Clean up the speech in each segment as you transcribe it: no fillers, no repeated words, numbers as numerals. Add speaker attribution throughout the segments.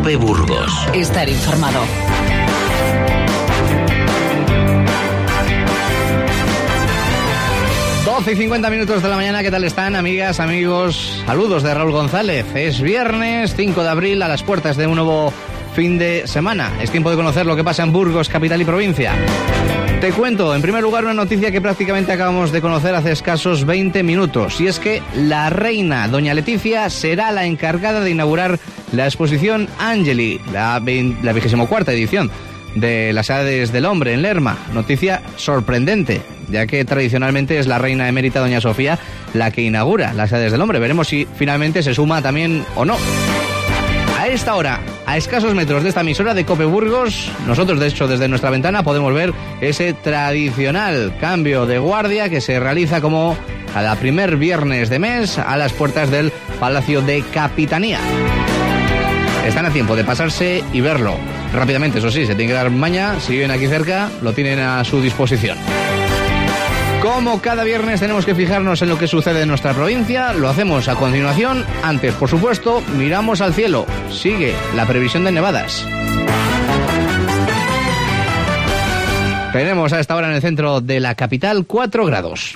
Speaker 1: COPE Burgos.
Speaker 2: Estar informado.
Speaker 3: Y 50 minutos de la mañana, ¿qué tal están, amigas, amigos? Saludos de Raúl González. Es viernes 5 de abril, a las puertas de un nuevo fin de semana. Es tiempo de conocer lo que pasa en Burgos, capital y provincia. Te cuento, en primer lugar, una noticia que prácticamente acabamos de conocer hace escasos 20 minutos. Y es que la reina, doña Leticia, será la encargada de inaugurar la exposición Angeli, la 24ª edición de las Edades del Hombre en Lerma. Noticia sorprendente, ya que tradicionalmente es la reina emérita doña Sofía la que inaugura las Edades del Hombre. Veremos si finalmente se suma también o no. A esta hora, a escasos metros de esta emisora de COPE Burgos, nosotros de hecho desde nuestra ventana podemos ver ese tradicional cambio de guardia que se realiza como cada primer viernes de mes a las puertas del Palacio de Capitanía. Están a tiempo de pasarse y verlo rápidamente, eso sí, se tiene que dar maña. Si viven aquí cerca, lo tienen a su disposición. Como cada viernes tenemos que fijarnos en lo que sucede en nuestra provincia, lo hacemos a continuación. Antes, por supuesto, miramos al cielo. Sigue la previsión de nevadas. Tenemos a esta hora en el centro de la capital 4 grados.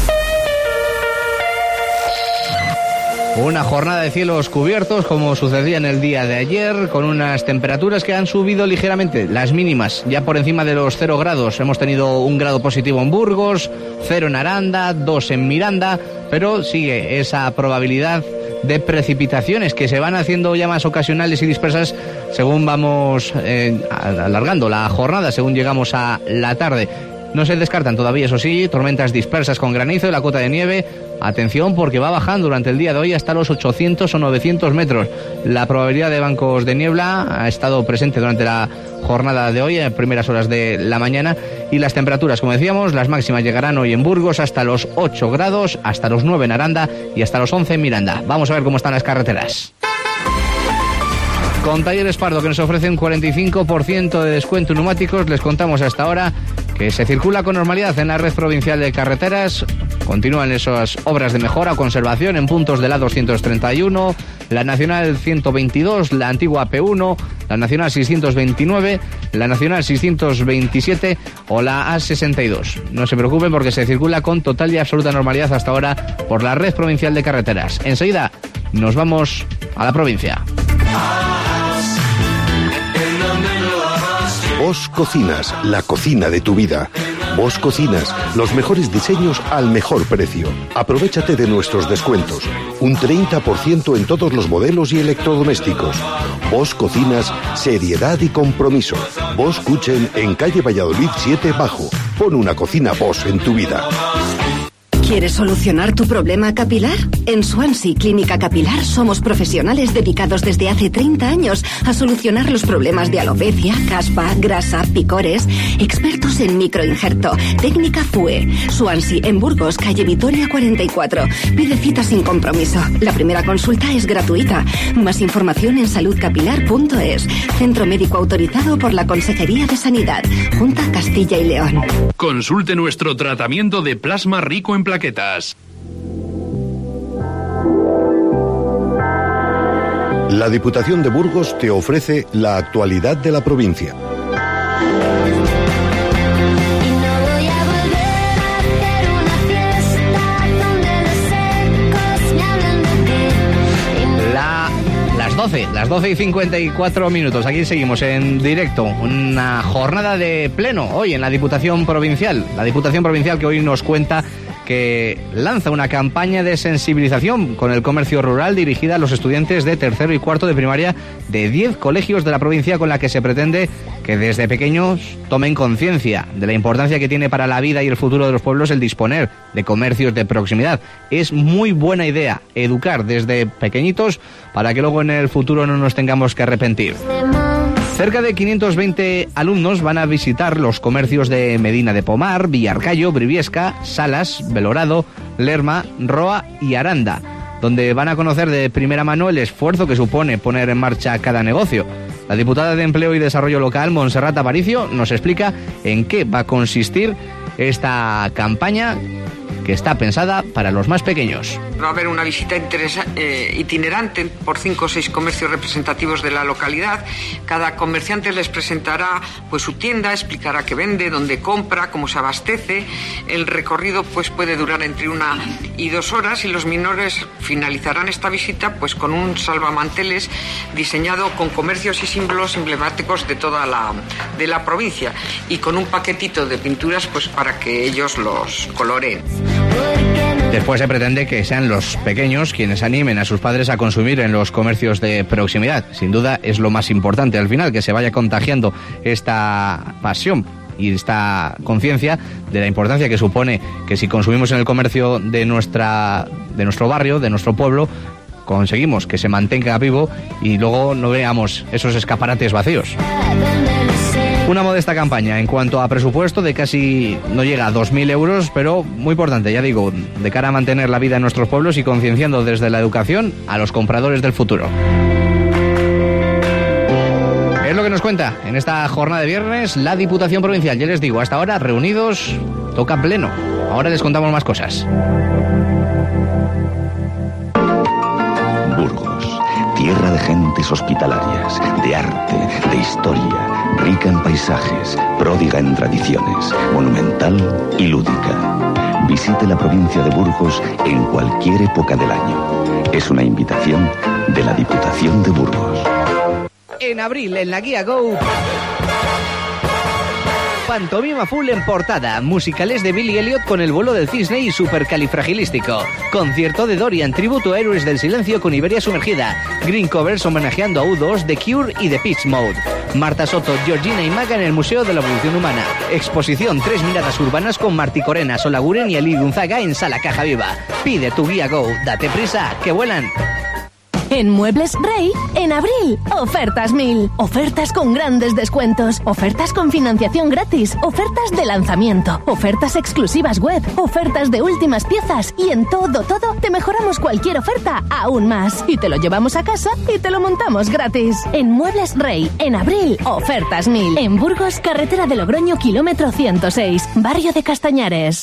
Speaker 3: Una jornada de cielos cubiertos, como sucedía en el día de ayer, con unas temperaturas que han subido ligeramente, las mínimas, ya por encima de los 0 grados. Hemos tenido 1 grado positivo en Burgos, 0 en Aranda, 2 en Miranda, pero sigue esa probabilidad de precipitaciones que se van haciendo ya más ocasionales y dispersas según vamos alargando la jornada, según llegamos a la tarde. No se descartan todavía, eso sí, tormentas dispersas con granizo y la cota de nieve. Atención, porque va bajando durante el día de hoy hasta los 800 o 900 metros. La probabilidad de bancos de niebla ha estado presente durante la jornada de hoy, en primeras horas de la mañana. Y las temperaturas, como decíamos, las máximas llegarán hoy en Burgos hasta los 8 grados, hasta los 9 en Aranda y hasta los 11 en Miranda. Vamos a ver cómo están las carreteras. Con Talleres Pardo, que nos ofrece un 45% de descuento en neumáticos, les contamos hasta ahora que se circula con normalidad en la red provincial de carreteras. Continúan esas obras de mejora o conservación en puntos de la 231, la Nacional 122, la antigua P1, la Nacional 629, la Nacional 627 o la A62. No se preocupen porque se circula con total y absoluta normalidad hasta ahora por la red provincial de carreteras. Enseguida nos vamos a la provincia.
Speaker 4: Bosch Cocinas, la cocina de tu vida. Bosch Cocinas, los mejores diseños al mejor precio. Aprovéchate de nuestros descuentos. Un 30% en todos los modelos y electrodomésticos. Bosch Cocinas, seriedad y compromiso. Bosch Kitchen en calle Valladolid 7 Bajo. Pon una cocina Bosch en tu vida.
Speaker 5: ¿Quieres solucionar tu problema capilar? En Swansea Clínica Capilar somos profesionales dedicados desde hace 30 años a solucionar los problemas de alopecia, caspa, grasa, picores. Expertos en microinjerto. Técnica FUE. Swansea en Burgos, calle Vitoria 44. Pide cita sin compromiso. La primera consulta es gratuita. Más información en saludcapilar.es. Centro médico autorizado por la Consejería de Sanidad. Junta Castilla y León.
Speaker 6: Consulte nuestro tratamiento de plasma rico en plaquetas.
Speaker 4: La Diputación de Burgos te ofrece la actualidad de la provincia.
Speaker 3: Las 12 y 54 minutos. Aquí seguimos en directo. Una jornada de pleno hoy en la Diputación Provincial. La Diputación Provincial que hoy nos cuenta que lanza una campaña de sensibilización con el comercio rural dirigida a los estudiantes de tercero y cuarto de primaria de 10 colegios de la provincia, con la que se pretende que desde pequeños tomen conciencia de la importancia que tiene para la vida y el futuro de los pueblos el disponer de comercios de proximidad. Es muy buena idea educar desde pequeñitos para que luego en el futuro no nos tengamos que arrepentir. Cerca de 520 alumnos van a visitar los comercios de Medina de Pomar, Villarcayo, Briviesca, Salas, Belorado, Lerma, Roa y Aranda, donde van a conocer de primera mano el esfuerzo que supone poner en marcha cada negocio. La diputada de Empleo y Desarrollo Local, Montserrat Aparicio, nos explica en qué va a consistir esta campaña que está pensada para los más pequeños.
Speaker 1: Va a haber una visita itinerante por 5 o 6 comercios representativos de la localidad. Cada comerciante les presentará pues su tienda, explicará qué vende, dónde compra, cómo se abastece. El recorrido pues puede durar entre 1 y 2 horas y los menores finalizarán esta visita pues con un salvamanteles diseñado con comercios y símbolos emblemáticos de toda la provincia y con un paquetito de pinturas pues para que ellos los coloreen.
Speaker 3: Después se pretende que sean los pequeños quienes animen a sus padres a consumir en los comercios de proximidad. Sin duda es lo más importante al final, que se vaya contagiando esta pasión y esta conciencia de la importancia que supone que si consumimos en el comercio de nuestro barrio, de nuestro pueblo, conseguimos que se mantenga vivo y luego no veamos esos escaparates vacíos. Una modesta campaña en cuanto a presupuesto de casi no llega a 2.000 euros, pero muy importante, ya digo, de cara a mantener la vida en nuestros pueblos y concienciando desde la educación a los compradores del futuro. Es lo que nos cuenta en esta jornada de viernes la Diputación Provincial. Ya les digo, hasta ahora reunidos, toca pleno. Ahora les contamos más cosas.
Speaker 2: Burgos, tierra de gentes hospitalarias, de arte, de historia, rica en paisajes, pródiga en tradiciones, monumental y lúdica. Visite la provincia de Burgos en cualquier época del año. Es una invitación de la Diputación de Burgos.
Speaker 3: En abril, en la guía Go, pantomima full en portada, musicales de Billy Elliot con El vuelo del cisne y Supercalifragilístico, concierto de Dorian, tributo a Héroes del Silencio con Iberia sumergida, green covers homenajeando a U2, The Cure y The Pitch Mode, Marta Soto, Georgina y Maga en el Museo de la Evolución Humana, exposición 3 miradas urbanas con Martí Corena, Solaguren y Ali Gunzaga en Sala Caja Viva. Pide tu guía Go, date prisa, que vuelan.
Speaker 7: En Muebles Rey, en abril, ofertas 1000. Ofertas con grandes descuentos, ofertas con financiación gratis, ofertas de lanzamiento, ofertas exclusivas web, ofertas de últimas piezas y en todo te mejoramos cualquier oferta aún más. Y te lo llevamos a casa y te lo montamos gratis. En Muebles Rey, en abril, ofertas 1000. En Burgos, carretera de Logroño, kilómetro 106, barrio de Castañares.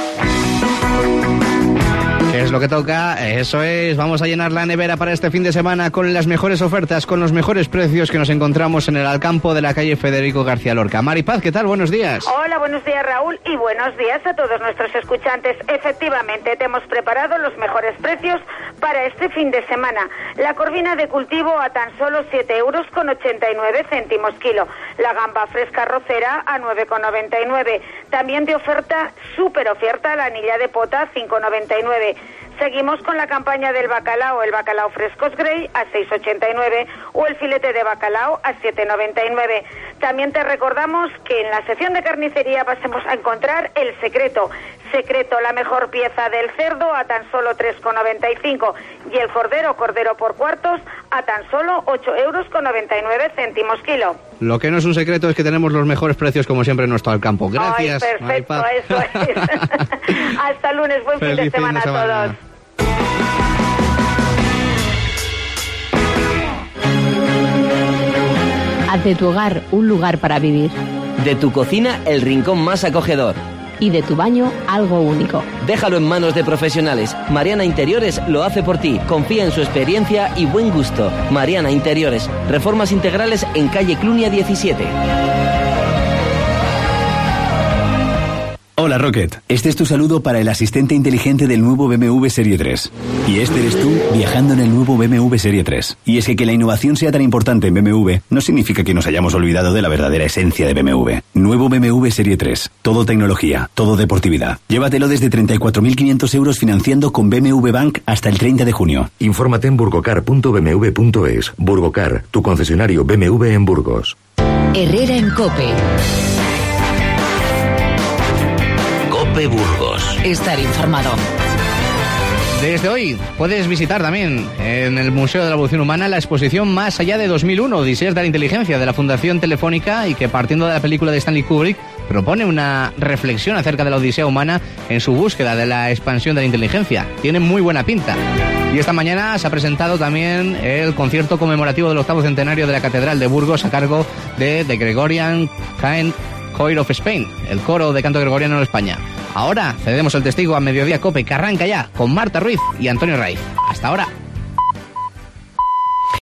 Speaker 3: ¿Qué es lo que toca? Eso es, vamos a llenar la nevera para este fin de semana con las mejores ofertas, con los mejores precios que nos encontramos en el Alcampo de la calle Federico García Lorca. Mari Paz, ¿qué tal? Buenos días.
Speaker 8: Hola, buenos días Raúl y buenos días a todos nuestros escuchantes. Efectivamente, te hemos preparado los mejores precios para este fin de semana. La corvina de cultivo a tan solo 7,89 € kilo. La gamba fresca rocera a 9,99. También de oferta, súper oferta, la anilla de pota 5,99. Seguimos con la campaña del bacalao, el bacalao frescos Grey a 6,89 o el filete de bacalao a 7,99. También te recordamos que en la sección de carnicería vas a encontrar el secreto, la mejor pieza del cerdo a tan solo 3,95 y el cordero por cuartos a tan solo 8,99 € kilo.
Speaker 3: Lo que no es un secreto es que tenemos los mejores precios como siempre en nuestro Alcampo. Gracias.
Speaker 8: Ay, perfecto, eso es. Hasta lunes, buen fin de semana a todos.
Speaker 9: Haz de tu hogar un lugar para vivir.
Speaker 10: De tu cocina, el rincón más acogedor.
Speaker 9: Y de tu baño, algo único.
Speaker 10: Déjalo en manos de profesionales. Mariana Interiores lo hace por ti. Confía en su experiencia y buen gusto. Mariana Interiores. Reformas integrales en calle Clunia 17.
Speaker 11: Hola Rocket, este es tu saludo para el asistente inteligente del nuevo BMW Serie 3. Y este eres tú viajando en el nuevo BMW Serie 3. Y es que la innovación sea tan importante en BMW no significa que nos hayamos olvidado de la verdadera esencia de BMW. Nuevo BMW Serie 3. Todo tecnología, todo deportividad. Llévatelo desde 34.500 € financiando con BMW Bank hasta el 30 de junio.
Speaker 12: Infórmate en burgocar.bmw.es. Burgocar, tu concesionario BMW en Burgos.
Speaker 13: Herrera en COPE.
Speaker 14: COPE Burgos.
Speaker 13: Estar informado.
Speaker 3: Desde hoy puedes visitar también en el Museo de la Evolución Humana la exposición Más allá de 2001, Odiseas de la Inteligencia, de la Fundación Telefónica, y que partiendo de la película de Stanley Kubrick propone una reflexión acerca de la odisea humana en su búsqueda de la expansión de la inteligencia. Tiene muy buena pinta. Y esta mañana se ha presentado también el concierto conmemorativo del 8º centenario de la Catedral de Burgos a cargo de The Gregorian Choir of Spain, el coro de canto gregoriano de España. Ahora cedemos el testigo a Mediodía Cope, que arranca ya con Marta Ruiz y Antonio Raiz. Hasta ahora.